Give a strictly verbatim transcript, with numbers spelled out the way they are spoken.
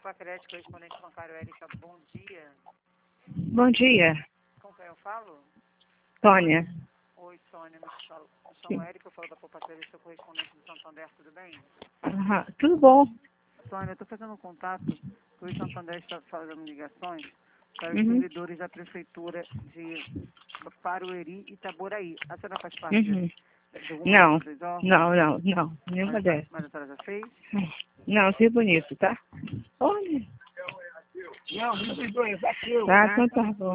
Pacrédito, correspondente bancário Érica, bom dia. Bom dia, Com quem eu falo? Sônia. Oi, Sônia, me, falo, me chamo Érica, eu falo da Poupa Crédito, sou correspondente do Santander, tudo bem? Aham, tudo bom? Sônia, eu estou fazendo um contato, que o Santander está fazendo ligações para os Uhum. servidores da Prefeitura de Barueri e Itaboraí. A senhora faz parte Uhum. de, de algum Não, desses órgãos? não, não, não, nenhuma Mas, dessas. mas a senhora já fez? Não, seja bonito, tá? Olha. Tá, então tá bom.